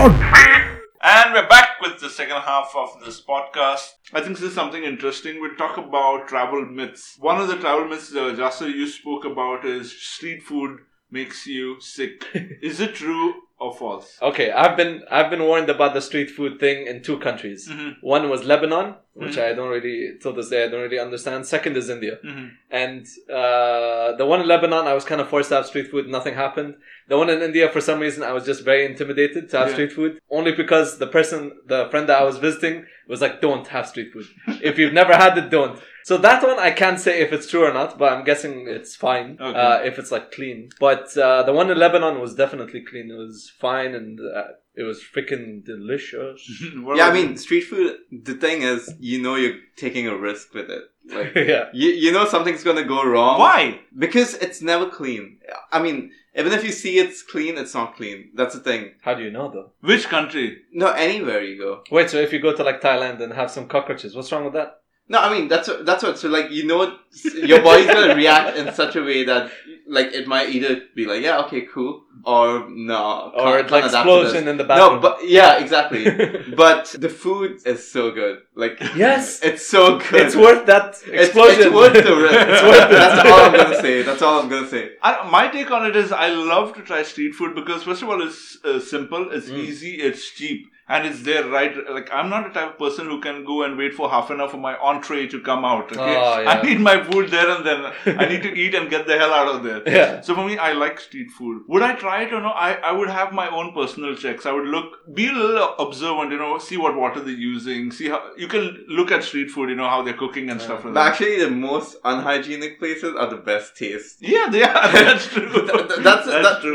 And we're back with the second half of this podcast. I think this is something interesting. We'll talk about travel myths. One of the travel myths, Jasser, you spoke about is street food makes you sick. Is it true or false? Okay, I've been warned about the street food thing in 2 countries. Mm-hmm. One was Lebanon, which I don't really, till this day, I don't really understand. Second is India. Mm-hmm. And the one in Lebanon, I was kind of forced to have street food. Nothing happened. The one in India, for some reason, I was just very intimidated to have street food. Only because the friend that I was visiting was like, don't have street food. If you've never had it, don't. So that one, I can't say if it's true or not, but I'm guessing it's fine if it's like clean. But the one in Lebanon was definitely clean. It was fine and it was freaking delicious. Yeah, I mean, street food, the thing is, you're taking a risk with it. Like, yeah. you know something's going to go wrong. Why? Because it's never clean. I mean, even if you see it's clean, it's not clean. That's the thing. How do you know though? Which country? No, anywhere you go. Wait, so if you go to like Thailand and have some cockroaches, what's wrong with that? No, I mean, that's what, so like, your body's going to react in such a way that, like, it might either be like, yeah, okay, cool, or no. Or it's like explosion in the bathroom. No, but, yeah, exactly. But the food is so good. Like, yes. It's so good. It's worth that explosion. It's worth the risk. It's worth it. That's all I'm going to say. My take on it is I love to try street food because, first of all, it's simple, it's easy, it's cheap. And it's there, right? Like, I'm not the type of person who can go and wait for half an hour for my entree to come out, okay? Oh, yeah. I need my food there and then. I need to eat and get the hell out of there. Yeah. So for me, I like street food. Would I try it or no? I would have my own personal checks. I would be a little observant, see what water they're using. See how, you can look at street food, how they're cooking and stuff like But that. actually, the most unhygienic places are the best taste. Yeah, they are. That's true. That's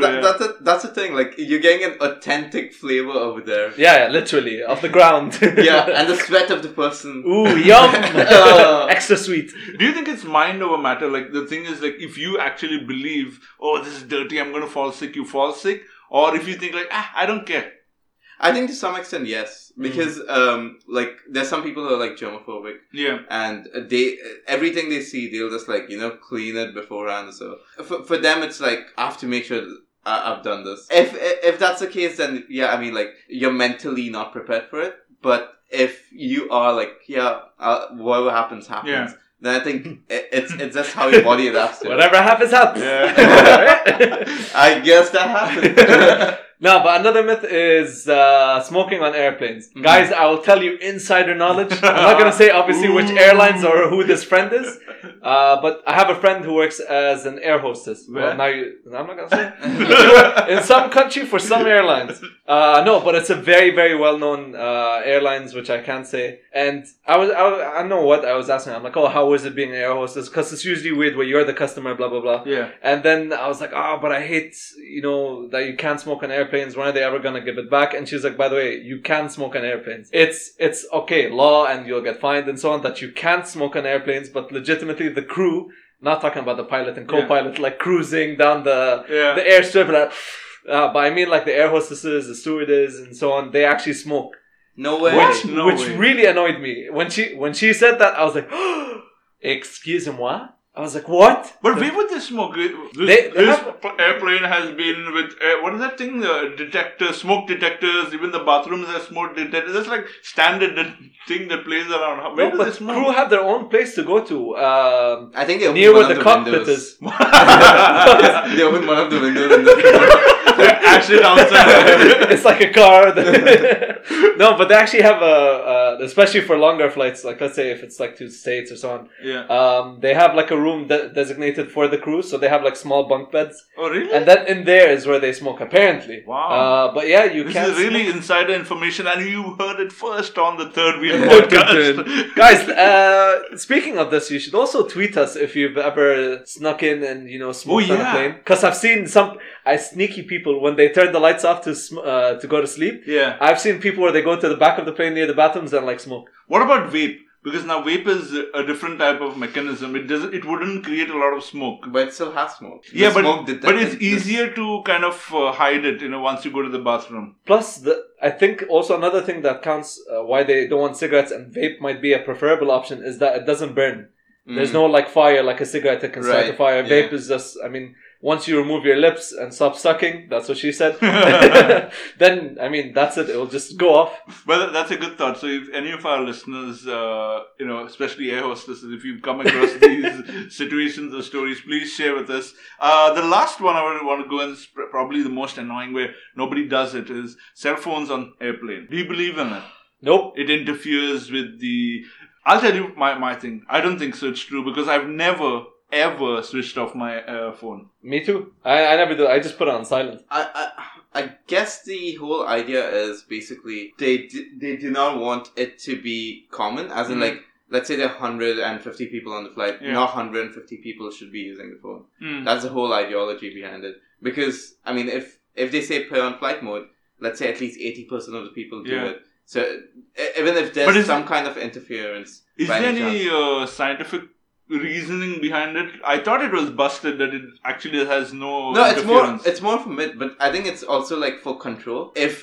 the thing. Like, you're getting an authentic flavor over there. Yeah, literally, off the ground. Yeah, and the sweat of the person. Ooh, yum! Extra sweet. Do you think it's mind over matter? Like, the thing is, like, if you actually believe, oh, this is dirty, I'm going to fall sick, you fall sick. Or if you think, like, I don't care. I think to some extent, yes. Because, like, there's some people who are, like, germophobic. Yeah. And everything they see, they'll just, like, clean it beforehand. So, for them, it's like, I have to make sure I've done this. If that's the case, then, yeah, I mean, like, you're mentally not prepared for it. But if you are, like, whatever happens, yeah. then I think it's just how your body adapts to it. Whatever happens, happens. Yeah. I guess that happened. No, but another myth is smoking on airplanes. Mm-hmm. Guys, I will tell you insider knowledge. I'm not going to say obviously which airlines or who this friend is. But I have a friend who works as an air hostess. Well, now I'm not going to say. In some country for some airlines. No, but it's a very, very well-known airlines, which I can't say. And I know what I was asking. I'm like, oh, how is it being an air hostess? Because it's usually weird where you're the customer, blah, blah, blah. Yeah. And then I was like, but I hate, that you can't smoke on airplanes. When are they ever going to give it back? And she's like, by the way, you can smoke on airplanes. It's okay, law, and you'll get fined and so on, that you can't smoke on airplanes, but legitimately the crew, not talking about the pilot and co-pilot, like cruising down the airstrip, like, but I mean like the air hostesses, the stewardess and so on, they actually smoke. No way. Which really annoyed me. When she said that, I was like, excusez-moi? I was like, what? But where would they smoke? This airplane has been with, what is that thing? Smoke detectors, even the bathrooms have smoke detectors. That's like standard thing that plays around. Where do they smoke? Crew have their own place to go to. I think they open near one where of the cockpit is. They open one of the windows in the actually outside. It's like a car. No, but they actually have especially for longer flights, like let's say if it's like to States or so on. Yeah. They have like a room designated for the crew, so they have like small bunk beds. Oh, really? And then in there is where they smoke, apparently. Wow. But yeah, this is really smoke. insider information, and you heard it first on the Third Wheel podcast. Guys, speaking of this, you should also tweet us if you've ever snuck in and smoked on a plane. Because I've seen some sneaky people when they turn the lights off to go to sleep. Yeah. I've seen people where they go to the back of the plane near the bathrooms and like smoke. What about vape? Because now vape is a different type of mechanism. It wouldn't create a lot of smoke. But it still has smoke. Yeah, but it's easier to kind of hide it, once you go to the bathroom. Plus, I think also another thing that counts why they don't want cigarettes and vape might be a preferable option is that it doesn't burn. There's no like fire like a cigarette that can start a fire. Vape is just, once you remove your lips and stop sucking, that's what she said, then, I mean, that's it. It will just go off. Well, that's a good thought. So if any of our listeners, especially air hostesses, if you've come across these situations or stories, please share with us. The last one I would want to go in is probably the most annoying, where nobody does it, is cell phones on airplane. Do you believe in it? Nope. It interferes with the... I'll tell you my thing. I don't think so it's true, because I've never, ever switched off my phone. Me too. I never do. I just put it on silent. I guess the whole idea is basically they do not want it to be common, as in like, let's say there are 150 people on the flight, not 150 people should be using the phone. That's the whole ideology behind it. Because, I mean, if they say put on flight mode, let's say at least 80% of the people do it. So even if there's some kind of interference... Is there any scientific reasoning behind it? I thought it was busted that it actually has no interference. It's more of a myth, but I think it's also like for control. If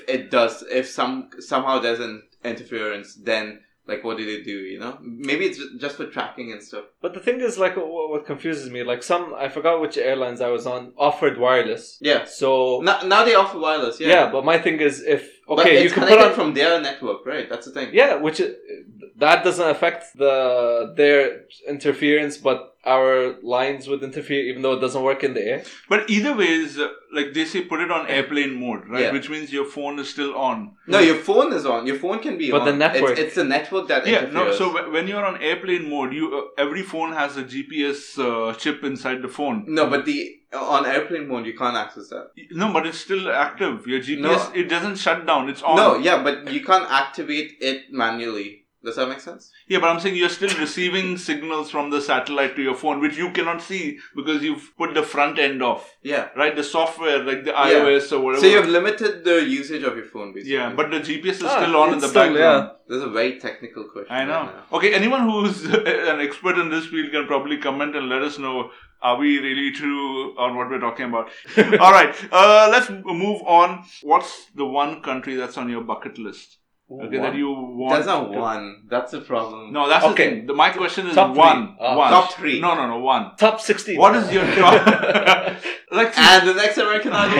somehow there's an interference, then like what do they do, you know? Maybe it's just for tracking and stuff. But the thing is, like, what confuses me, like I forgot which airlines I was on, offered wireless. Yeah. So... Now they offer wireless, yeah. Yeah, but my thing is, but you can put on from their network, right? That's the thing. Yeah, that doesn't affect their interference, but our lines would interfere even though it doesn't work in the air. But either way, is like they say, put it on airplane mode, right? Yeah. Which means your phone is still on. No, your phone is on. Your phone can be on. But the network... It's the network that interferes. No, so when you're on airplane mode, every phone has a GPS chip inside the phone. No, but on airplane mode, you can't access that. No, but it's still active. Your GPS, it doesn't shut down. It's on. No, yeah, but you can't activate it manually. Does that make sense? Yeah, but I'm saying you're still receiving signals from the satellite to your phone, which you cannot see because you've put the front end off. Yeah. Right? The software, like the iOS or whatever. So you've limited the usage of your phone, basically. Yeah, but the GPS is still on in the background. Yeah. This is a very technical question. I know. Okay, anyone who's an expert in this field can probably comment and let us know, are we really true on what we're talking about? All right, let's move on. What's the one country that's on your bucket list? Okay, that you want. That's not one. That's the problem. No, that's the thing. My question is top one. One. Top three. No, one. Top 16. What is your top? And the next American Idol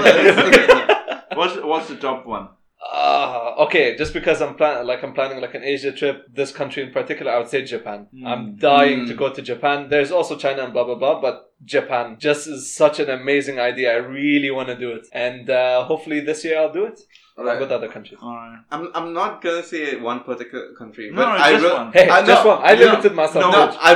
is. What's the top one? Okay, just because I'm planning like an Asia trip, this country in particular, I would say Japan. I'm dying to go to Japan. There's also China and blah blah blah, but Japan just is such an amazing idea. I really want to do it, and hopefully this year I'll do it. Along with other countries. Alright. I'm not gonna say one particular country, No, but just one. Hey, just one. I limited myself. I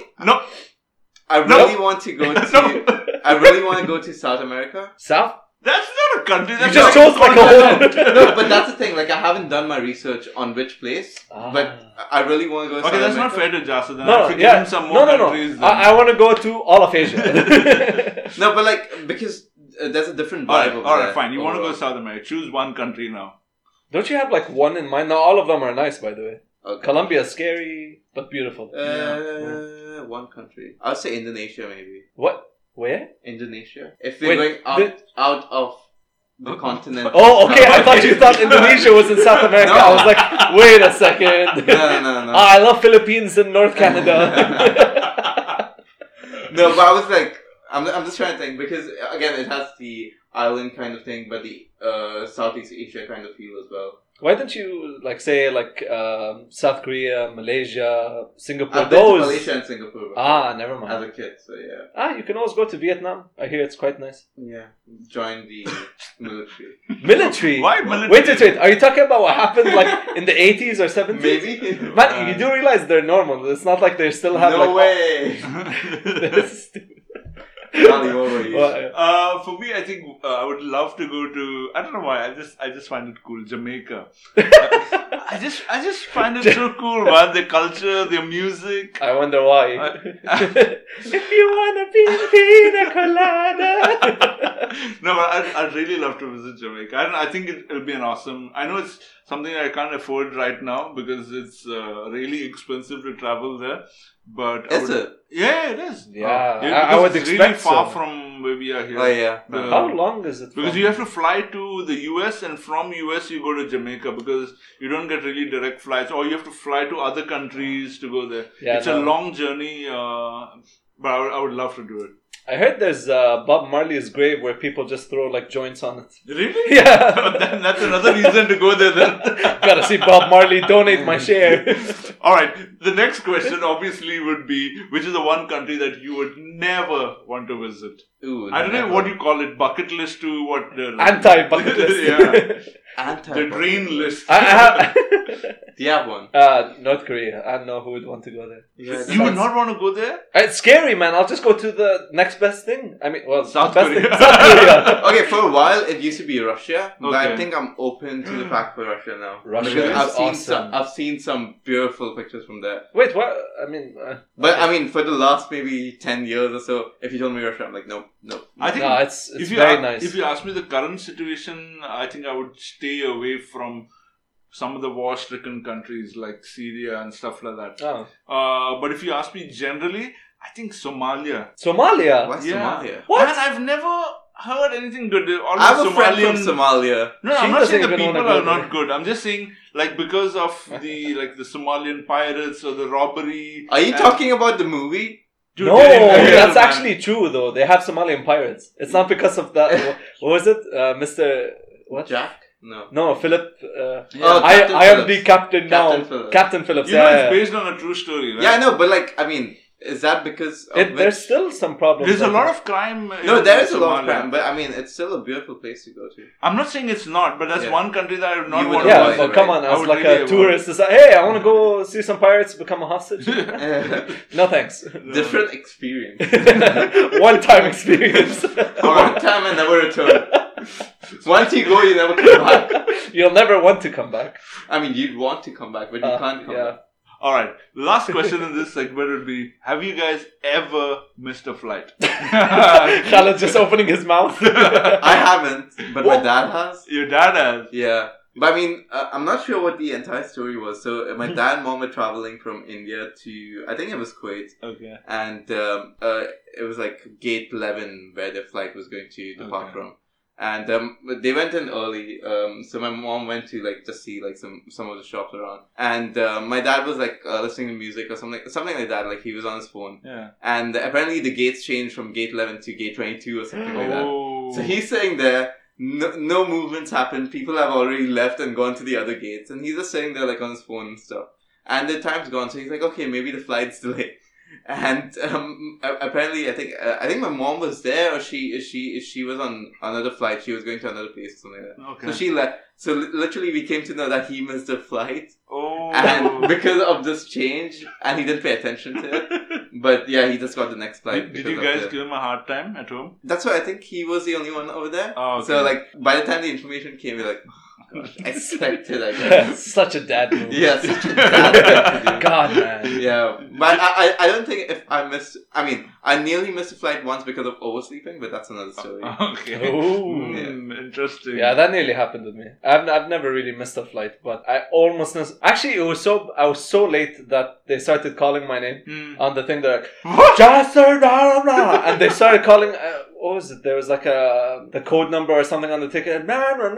really want to go to. I really want to go to South America. South? That's not a country. That's you just chose like a whole. No, but that's the thing. Like, I haven't done my research on which place, but I really want to go to Okay, South that's America. not fair to Jasa. Then No, I give him some more countries. No. I want to go to all of Asia. No, but like, because there's a different vibe. Alright, fine. You want to go to South America. Choose one country now. Don't you have like one in mind? No, all of them are nice, by the way. Okay. Colombia is scary, but beautiful. One country. I'll say Indonesia, maybe. What? Where? Indonesia. If we're going out of the continent. Oh, okay. I thought you thought Indonesia was in South America. No. I was like, wait a second. No. I love Philippines and North Canada. No, but I was like, I'm just trying to think, because again, it has the island kind of thing, but the Southeast Asia kind of feel as well. Why don't you say South Korea, Malaysia, Singapore? I've been to Malaysia and Singapore before, never mind. as a kid, so yeah. You can always go to Vietnam. I hear it's quite nice. Yeah, join the military. Military? Why military? Wait. Are you talking about what happened like in the 80s or 70s? Maybe. Man, you do realize they're normal. It's not like they still have No way. This is stupid. Not over you. For me, I think I would love to go to. I don't know why. I just find it cool. Jamaica. I just find it so cool, man. Their culture, their music. I wonder why. If you wanna be pina colada. No, but I'd really love to visit Jamaica. I think it'll be an awesome. I know it's something I can't afford right now because it's really expensive to travel there. But Is it? Yeah, it is. Yeah, I would it's expect really far so. from where we are here. Oh yeah. How long is it? Because you have to fly to the US, and from US you go to Jamaica because you don't get really direct flights, or you have to fly to other countries to go there. Yeah, it's a long journey, but I would love to do it. I heard there's Bob Marley's grave where people just throw like joints on it. Really? Yeah. Then that's another reason to go there then. Gotta see Bob Marley donate my share. Alright, the next question obviously would be, which is the one country that you would never want to visit? Ooh, I don't know what you call it, bucket list to what? Anti-bucket list. Yeah. The drain list. I have, Do you have one? North Korea. I don't know who would want to go there. You would not want to go there? It's scary, man. I'll just go to the next best thing. I mean, well, South best Korea. thing. South Korea. Okay, for a while it used to be Russia, but I Okay. think I'm open to the fact for Russia now. Russia Because is awesome. I've seen some beautiful pictures from there. Wait, what? I mean, But I mean, for the last maybe 10 years or so, if you told me Russia, I'm like, nope. I think no, it's if you very nice. If you ask me the current situation, I think I would stay away from some of the war-stricken countries like Syria and stuff like that. Oh. But if you ask me generally, I think Somalia. Somalia? Why Somalia? What? Man, I've never heard anything good. All I have the a friend from Somalian. Somalia. No, She I'm not saying the doesn't even people wanna are go not there. good. I'm just saying, like, because of the Somalian pirates or the robbery. Are you and- talking about the movie? Dude, No, they're in real, that's man. actually true though. They have Somalian pirates. It's not because of that. What was it? Mr. What? Jack? No. No, Philip. Oh, I Captain am Phillips. the captain now. Captain Phillips. Captain Phillips. You know, Yeah, it's based on a true story, right? Yeah, I know, but like, I mean, is that because of There's still some problems. There's a I lot think. of crime. No, in there is a lot of Somalia. crime, but I mean, it's still a beautiful place to go to. I'm not saying it's not, but that's Yeah. one country that I would not You want would to Yeah, avoid visit. but come on, I as would like really a avoid. tourist, it's like, hey, I want to go see some pirates, become a hostage. No thanks. Different experience. One-time experience. One time and never return. Once you go, you never come back. You'll never want to come back. I mean, you'd want to come back, but you can't come back. All right. The last question in this segment would be: have you guys ever missed a flight? Khaled just opening his mouth. I haven't, but my dad has. Your dad has. Yeah. But I mean, I'm not sure what the entire story was. So my dad and mom were traveling from India to, I think it was Kuwait. Okay. And it was like gate 11 where the flight was going to depart from. And they went in early, so my mom went to like just see like some of the shops around. And my dad was like listening to music or something like that. Like he was on his phone. Yeah. And apparently the gates changed from gate 11 to gate 22 or something like that. Oh. So he's sitting there. No movements happened. People have already left and gone to the other gates, and he's just sitting there like on his phone and stuff. And the time's gone, so he's like, okay, maybe the flight's delayed. And apparently, I think my mom was there, or she was on another flight. She was going to another place or something like that. Okay. So she left. So literally, we came to know that he missed the flight, Oh. and because of this change, and he didn't pay attention to it. But yeah, he just got the next flight. Did because you of guys the- give him a hard time at home? That's why I think he was the only one over there. Oh, okay. So like by the time the information came, we're like, oh, gosh, expected, I guess. Such a dad move. Yeah, such a bad thing to do. God, man. Yeah, but I don't think if I missed. I mean, I nearly missed a flight once because of oversleeping, but that's another story. Okay. Ooh. Interesting. Yeah, that nearly happened with me. I've never really missed a flight, but I almost missed. Actually, I was so late that they started calling my name on the thing. They're like, Jasser, blah, blah, blah. And they started calling. What was it? There was like the code number or something on the ticket.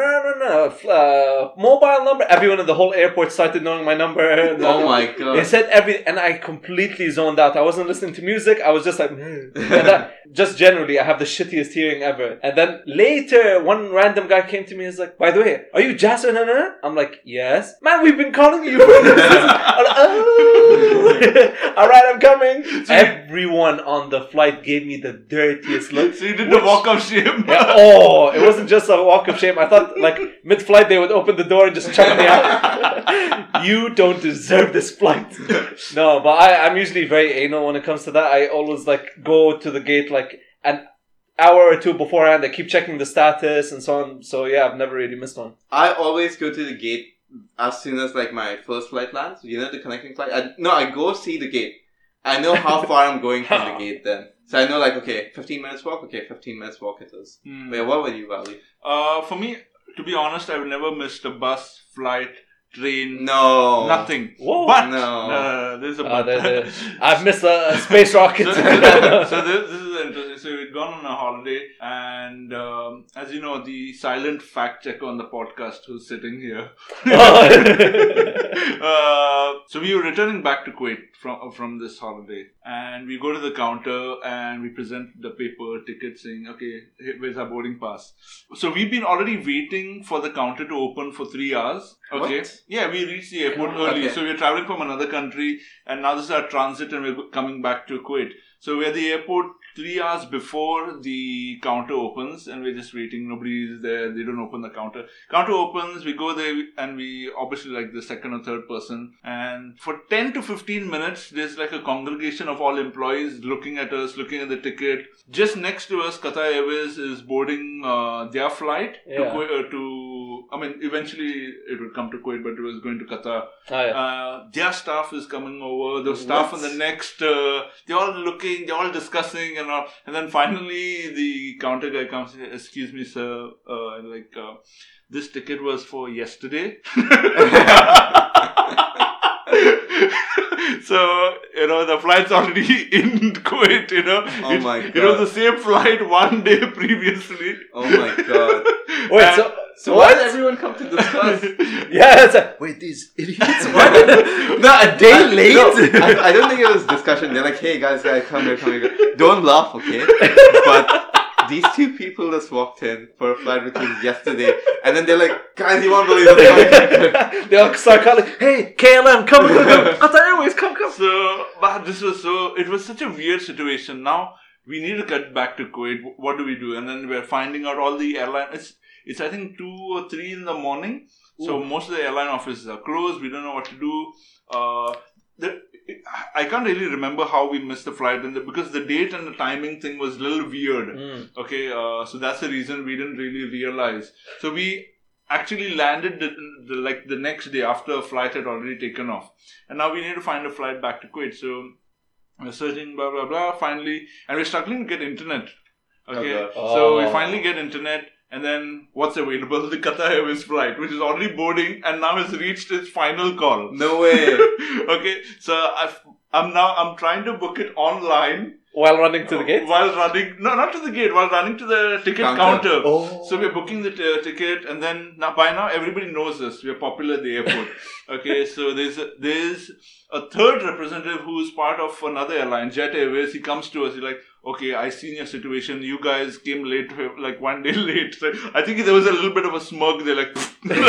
Mobile number. Everyone in the whole airport started knowing my number. Oh my god! They said and I completely zoned out. I wasn't listening to music. I was just like, and just generally, I have the shittiest hearing ever. And then later, one random guy came to me and was like, by the way, are you Jasser? I'm like, yes. Man, we've been calling you for this. I'm like, oh. All right, I'm coming. Everyone on the flight gave me the dirtiest look. So you did the walk of shame. Yeah, oh, it wasn't just a walk of shame. I thought like mid-flight they would open the door and just chuck me out. You don't deserve this flight. No, but I'm usually very anal when it comes to that. I always like go to the gate like an hour or two beforehand. I keep checking the status and so on. So yeah, I've never really missed one. I always go to the gate as soon as like my first flight lands. You know, the connecting flight. I go see the gate. I know how far I'm going from the gate then. So I know like, okay, 15 minutes walk. Okay, 15 minutes walk it is. Wait, what were you, Valley? For me, to be honest, I've never missed a bus, flight, train. No. Nothing. Whoa. But No. there's a but. I've missed a space rocket. So this is interesting. So So we'd gone on a holiday, and as you know, the silent fact checker on the podcast who's sitting here. So we were returning back to Kuwait from this holiday, and we go to the counter and we present the paper ticket saying, okay, where's our boarding pass? So we've been already waiting for the counter to open for 3 hours. Okay. What? Yeah, we reached the airport early. Okay. So we're traveling from another country, and now this is our transit, and we're coming back to Kuwait. So we're at the airport 3 hours before the counter opens, and we're just waiting. Nobody is there. They don't open the counter. Counter opens, we go there, and we obviously like the second or third person. And for 10 to 15 minutes, there's like a congregation of all employees looking at us, looking at the ticket. Just next to us, Qatar Airways is boarding their flight eventually it would come to Kuwait, but it was going to Qatar. Their staff is coming over. The staff on the next, they're all looking, they're all discussing and all. And then finally, the counter guy comes and says, excuse me, sir, this ticket was for yesterday. So, the flight's already in Kuwait, Oh my God. It was the same flight one day previously. Oh my God. Wait, So why did everyone come to discuss? Yeah, it's like, Wait, these idiots? What? Not a day late? No, I don't think it was discussion. They're like, hey guys, come here. Don't laugh, okay? But these two people just walked in for a flight which was yesterday, and then they're like, guys, you won't believe this. they all start calling, hey, KLM, come. Qatar Airways, come. So, but it was such a weird situation. Now, we need to get back to Kuwait. What do we do? And then we're finding out all the airlines. It's I think 2 or 3 in the morning. So most of the airline offices are closed. We don't know what to do. I can't really remember how we missed the flight because the date and the timing thing was a little weird. Okay, so that's the reason we didn't really realize. So we actually landed the next day after a flight had already taken off, and now we need to find a flight back to Kuwait. So we're searching, blah blah blah. Finally, and we're struggling to get internet. Okay, so we finally get internet. And then what's available? The Qatar Airways flight, which is already boarding and now has reached its final call. No way. Okay, so I'm trying to book it online. While running to the gate? While running, no, not to the gate, while running to the ticket counter. Oh. So we're booking the ticket, and then by now everybody knows us. We're popular at the airport. Okay, so there's a third representative who's part of another airline, Jet Airways. He comes to us. He's like, okay, I seen your situation. You guys came late, like 1 day late. So I think there was a little bit of a smirk. They're like,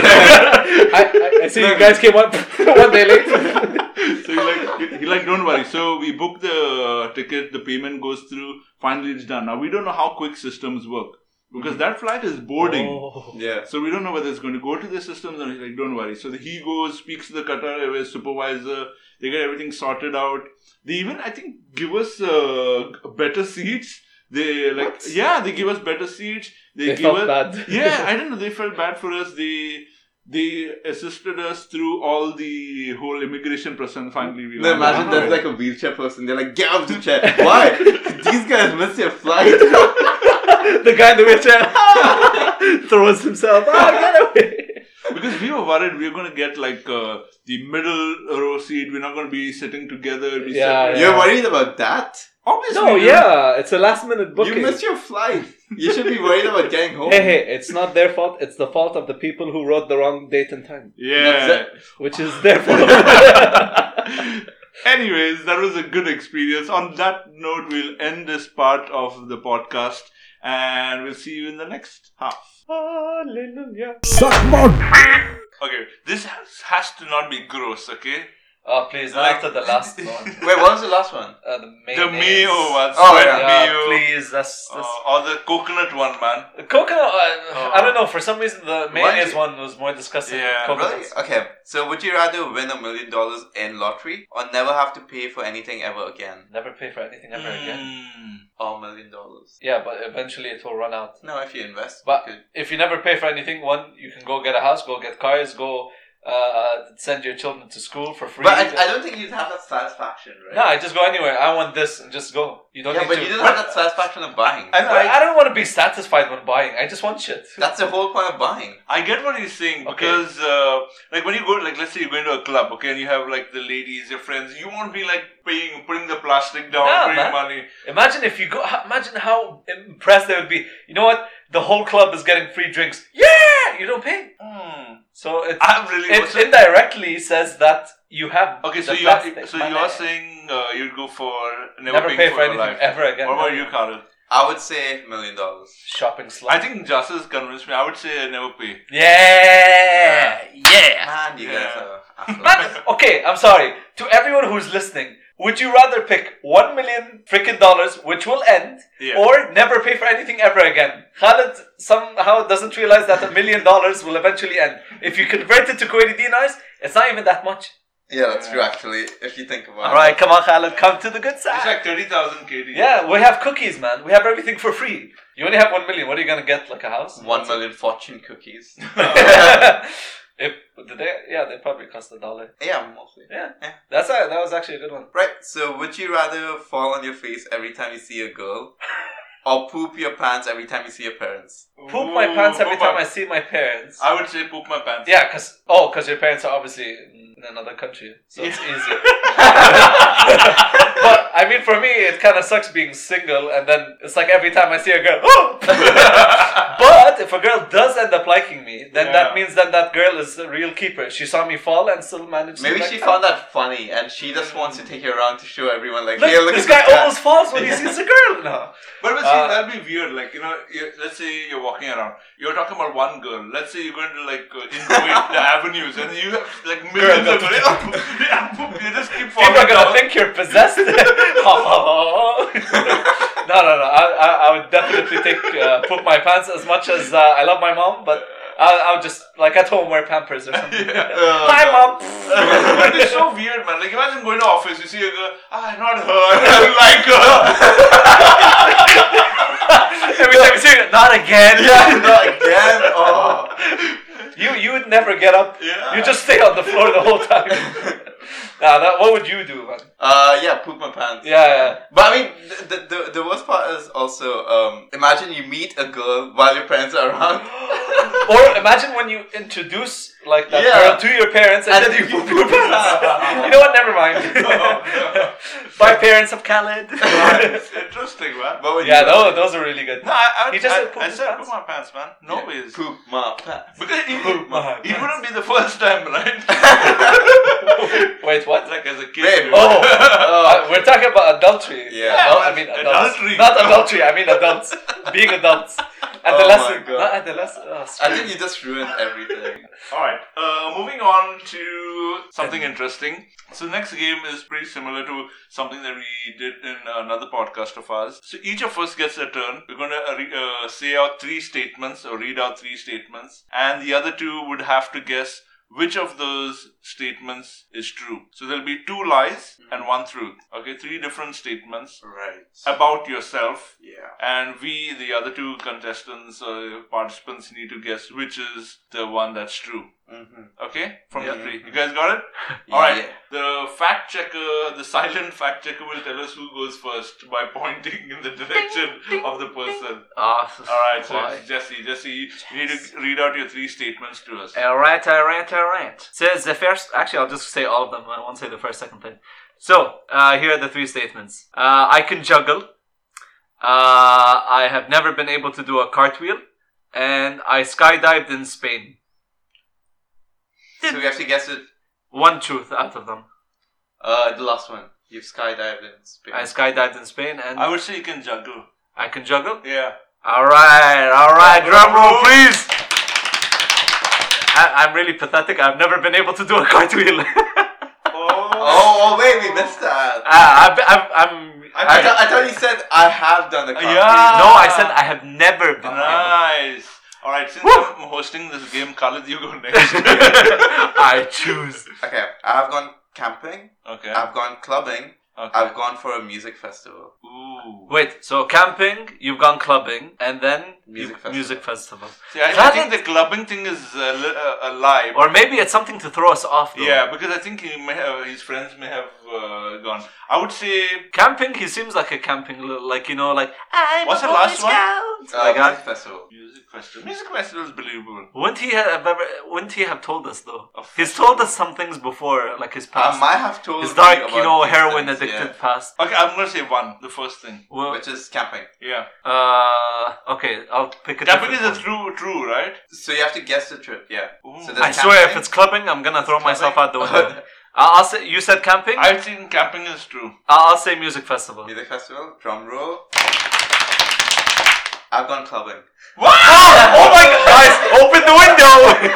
I see you guys came 1 day late. So he's like, don't worry. So we book the ticket, the payment goes through, finally it's done. Now we don't know how quick systems work because that flight is boarding. Yeah. So we don't know whether it's going to go to the systems, and he's like, don't worry. So he goes, speaks to the Qatar Airways supervisor, they get everything sorted out. They even, I think, give us better seats. They they give us better seats. They felt bad. Yeah, I don't know. They felt bad for us. They assisted us through all the whole immigration process. Finally, we No, imagine there's like a wheelchair person. They're like, get out of the chair. Why? These guys missed your flight. The guy in the wheelchair throws himself. Get away. Because we were worried we were going to get like the middle row seat. We're not going to be sitting together. You're worried about that? Obviously. No, yeah, it's a last minute booking. You missed your flight. You should be worried about getting home. Hey, it's not their fault. It's the fault of the people who wrote the wrong date and time. Yeah. Which is their fault. Anyways, that was a good experience. On that note, we'll end this part of the podcast and we'll see you in the next half. Hallelujah. Okay, this has to not be gross, okay? Oh, please, not after the last one. Wait, what was the last one? The The mayo one. Oh, sweat yeah. mayo. Please, that's Or the coconut one, man. coconut. I don't know. For some reason, the mayonnaise one was more disgusting. Yeah, than Really? coconuts. Okay, so would you rather win $1 million in lottery or never have to pay for anything ever again? Never pay for anything ever again. Or $1 million? Yeah, but eventually it will run out. No, if you invest. But you could. if you never pay for anything, one, you can go get a house, go get cars, go send your children to school for free. But I don't think you'd have that satisfaction, right? No, I just go anywhere. I want this and just go. You don't Yeah, need but to. you don't have that satisfaction of buying. I don't want to be satisfied when buying. I just want shit. That's the whole point of buying. I get what he's saying Okay. because, like, when you go, like, let's say you're going to a club, okay, and you have like the ladies, your friends, you won't be like putting the plastic down, Nah, paying man. money. Imagine if you go. Imagine how impressed they would be. You know what? The whole club is getting free drinks. Yeah, you don't pay. So it indirectly says that you have. Okay, so the you're plastic you're money. saying you'd go for Never pay for your anything life. ever again. What about you, Khalid? I would say $1 million. Shopping slut. I think Justice convinced me. I would say I never pay. Yeah. Man, you guys are assholes. Man, okay, I'm sorry. To everyone who's listening, would you rather pick $1 million freaking dollars, which will end, Yeah. or never pay for anything ever again? Khalid somehow doesn't realize that $1 million will eventually end. If you convert it to Kuwaiti dinars, it's not even that much. Yeah, that's true, actually, if you think about it. Alright, come on, Khalid, come to the good It's side. like 30,000 KD. Yeah, we have cookies, man. We have everything for free. You only have $1 million. What are you gonna get? Like a house? 1 million fortune cookies. They probably cost $1. Yeah, mostly. Yeah. Yeah. That was actually a good one. Right, so would you rather fall on your face every time you see a girl? Or poop your pants every time you see your parents? Poop my pants every Poop time my- I see my parents. I would say poop my pants. Yeah, because your parents are obviously in another country, so it's easier. But I mean, for me, it kind of sucks being single, and then it's like every time I see a girl, oh! But if a girl does end up liking me, then that means that girl is a real keeper. She saw me fall and still managed. Maybe to she like found that funny and she just wants to take you around to show everyone, like, Look, hey, look this at guy this guy. almost falls when he sees a girl now. But see, that'd be weird. Like, let's say you're walking around. You're talking about one girl. Let's say you're going to like invade the avenues, and you have like millions of girls. You just keep falling People are gonna down. think you're possessed. No. I would definitely take poop my pants as much as I love my mom, but I'll just like at home wear Pampers or something. Hi, mom. But it's so weird, man. Like, imagine going to office, you see a girl, not her, I don't like her. Every time you see it, not again. Yeah, not again. Oh. You would never get up. Yeah. You just stay on the floor the whole time. What would you do, man? Yeah, poop my pants. Yeah. But I mean, the worst part is also, imagine you meet a girl while your parents are around. Or imagine when you introduce like that Yeah. girl to your parents and then you poop your pants. You know what? Never mind. Bye, parents of Khalid. It's interesting, man. What would you Yeah, do? those are really good. No, I He just said poop I his said pants. poop my pants, man. No ways. Poop my pants. Because Poop my it pants. wouldn't be the first time, right? Wait, what? Like as a kid. Babe. We're talking about adultery. Yeah. I mean adults. Adultery. Not adultery, I mean adults. Being adults. Adolescent. God. Not adolescent. Oh, I think you just ruined everything. Alright, moving on to something interesting. So the next game is pretty similar to something that we did in another podcast of ours. So each of us gets a turn. We're going to say out 3 statements or read out 3 statements. And the other 2 would have to guess which of those statements is true. So there'll be 2 lies and 1 truth. Okay, 3 different statements Right. about yourself. Yeah. And we, the other 2 contestants or participants, need to guess which is the one that's true. Mm-hmm. Okay? From Yeah. the 3. You guys got it? Alright. The fact checker, the silent fact checker will tell us who goes first by pointing in the direction of the person. Alright, so it's Jesse. Jesse, you need to read out your 3 statements to us. Alright. Says the first. Actually, I'll just say all of them. I won't say the first, second, third. So, here are the 3 statements. I can juggle. I have never been able to do a cartwheel. And I skydived in Spain. So we have to guess it. 1 truth out of them. The last one. You've skydived in Spain. I skydived in Spain and I would say you can juggle. I can juggle. Yeah. Alright. Drum roll, please. I'm really pathetic. I've never been able to do a cartwheel. Oh, wait, we missed that. I I thought you said I have done the cartwheel. Yeah. No, I said I have never been able. Nice. Alright, since I'm hosting this game, Khalid, you go next. I choose. Okay, I've gone camping. Okay. I've gone clubbing. Okay. I've gone for a music festival. Ooh. Ooh. Wait, so camping, you've gone clubbing, and then Music festival. See, I think the clubbing thing is a lie. Or maybe it's something to throw us off, though. Yeah, because I think his friends may have gone. I would say... Camping, he seems like a camping, like, I'm What's a the last one? Like that. Music festival. Music festival is believable. Wouldn't he have told us, though? Of He's told us some things before, like his I past. might have told His dark, you about these heroin things, addicted past. Okay, I'm going to say one. The first thing. Well, which is camping. Yeah. okay, I'll pick a Camping is different a true, right? So you have to guess the trip. Yeah. Ooh. So there's I swear, if camping. it's clubbing, I'm gonna throw myself out the window. I'll say, you said camping? I think camping is true. I'll say music festival. Music festival. Drum roll. I've gone clubbing. What? Oh my god, guys, open the window!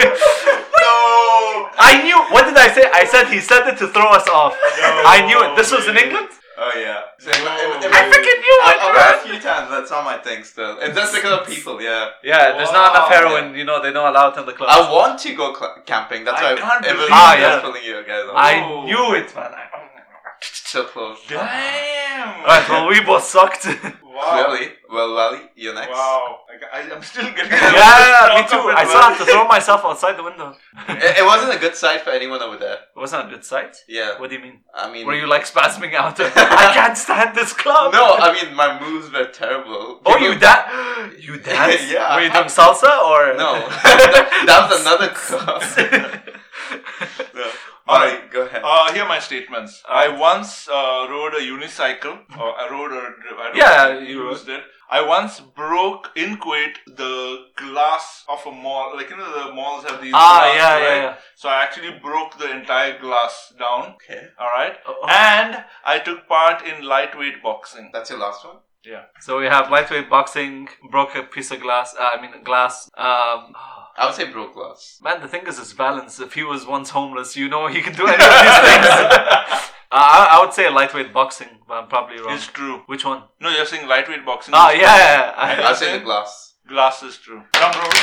No! I knew, what did I say? I said he said it to throw us off. I knew it. This was in England? Oh yeah. So I freaking knew it, I've man. heard a few times. That's not my thing still. It's just because of people. Yeah. Yeah, there's not enough Wow. heroin, they don't allow it in the club. I want to go camping. That's I why can't it was believe that. pulling you guys on. I knew it, man. So close. Damn! Alright, well, we both sucked. Wow. Clearly. Well, Wally, you're next. Wow. I'm still getting Yeah, me too. I still have to throw myself outside the window. It wasn't a good sight for anyone over there. It wasn't a good sight? Yeah. What do you mean? I mean. Were you like spasming out? I can't stand this club. No, I mean my moves were terrible. Oh, People- you danced? Yeah. Were you doing salsa or? No, that was another club. No. Alright, go ahead. Here are my statements. I once rode a unicycle, or I rode I don't Yeah, know if you used it. I once broke in Kuwait the glass of a mall. Like, the malls have these glass, yeah, right? yeah. So I actually broke the entire glass down. Okay. Alright. Oh. And I took part in lightweight boxing. That's your last one? Yeah. So we have lightweight boxing, broke a piece of glass, glass. I would say broke glass. Man, the thing is, it's balance. If he was once homeless, he can do any of these things. I would say lightweight boxing, but I'm probably wrong. It's true. Which one? No, you're saying lightweight boxing. Yeah. I'll say the glass. Glass is true. Drum roll.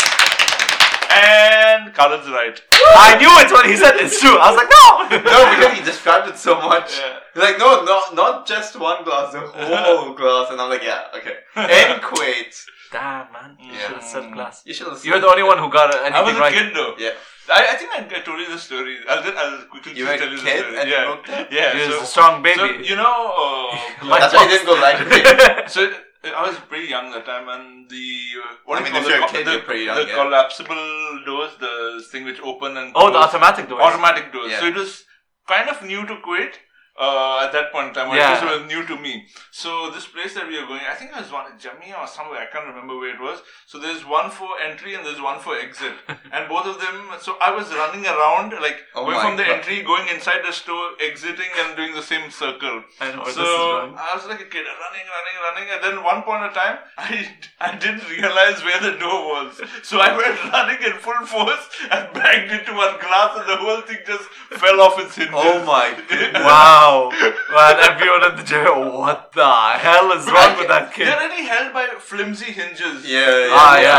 And Khaled's right. I knew it when he said it's true. I was like, no. No, because he described it so much. Yeah. He's like, no, not just one glass, the whole glass. And I'm like, yeah, okay. In Kuwait. Damn, man. You Yeah. should have said glass. You should have You're the only one who got anything I was a right. kid though. Yeah. I think I told you the story. I'll quickly You just were tell a you the kid story. and you Yeah. broke that? Yeah. He was So, a strong so baby. That's why he didn't go lightweight. So I was pretty young that time, and what I do you mean, call if you're a the, kid, the, you're pretty young, the yeah. collapsible doors, the thing which open and Oh, the close. automatic doors. Automatic doors. Yeah. So it was kind of new to Kuwait at that point in time. Or Yeah. It was new to me. So this place that we were going, I think it was one in Jamia or somewhere. I can't remember where it was. So there's one for entry and there's one for exit, and both of them. So I was running around like Oh going my from the God. entry, going inside the store, exiting, and doing the same circle. I know where So this is going. I was like a kid, running, and then one point in time, I didn't realize where the door was. So I went running in full force and banged into one glass, and the whole thing just fell off its hinges. Oh my goodness. Wow. Man, everyone in the gym, what the hell is wrong with that kid? They're already held by flimsy hinges. Yeah.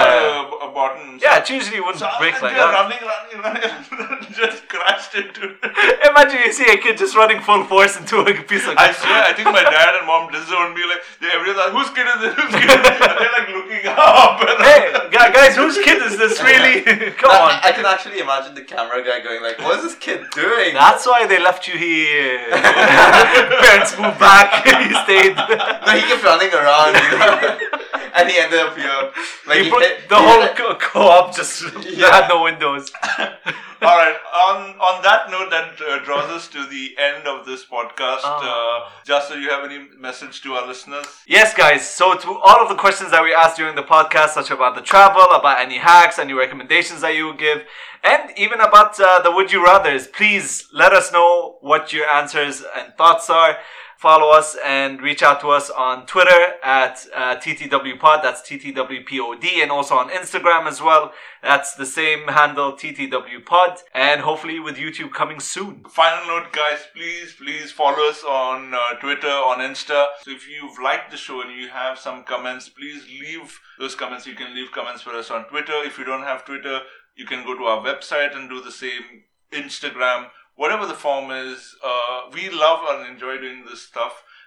Bottoms. Yeah, it usually wouldn't So I was break like there that. running, just crashed into it. Imagine you see a kid just running full force into a piece of I glass. swear, I think my dad and mom disowned me. Like, everyone's like, whose kid is it? Whose kid is it? And they're like looking up. And Hey, guys, whose kid is this really? Come on. I can actually imagine the camera guy going like, what is this kid doing? That's why they left you here. Parents moved back. He stayed. No, he kept running around, and he ended up here. Like He broke hit- the he whole hit- co-op just had no windows. All right. On that note, that draws us to the end of this podcast. Just so you have any message to our listeners? Yes, guys. So to all of the questions that we asked during the podcast, such about the travel, about any hacks, any recommendations that you would give, and even about the Would You Rathers, please let us know what your answers and thoughts are. Follow us and reach out to us on Twitter at TTWPod. That's TTWPOD. And also on Instagram as well. That's the same handle, TTWPod. And hopefully with YouTube coming soon. Final note, guys, please follow us on Twitter, on Insta. So if you've liked the show and you have some comments, please leave those comments. You can leave comments for us on Twitter. If you don't have Twitter, you can go to our website and do the same. Instagram, whatever the form is. We love and enjoy doing this stuff.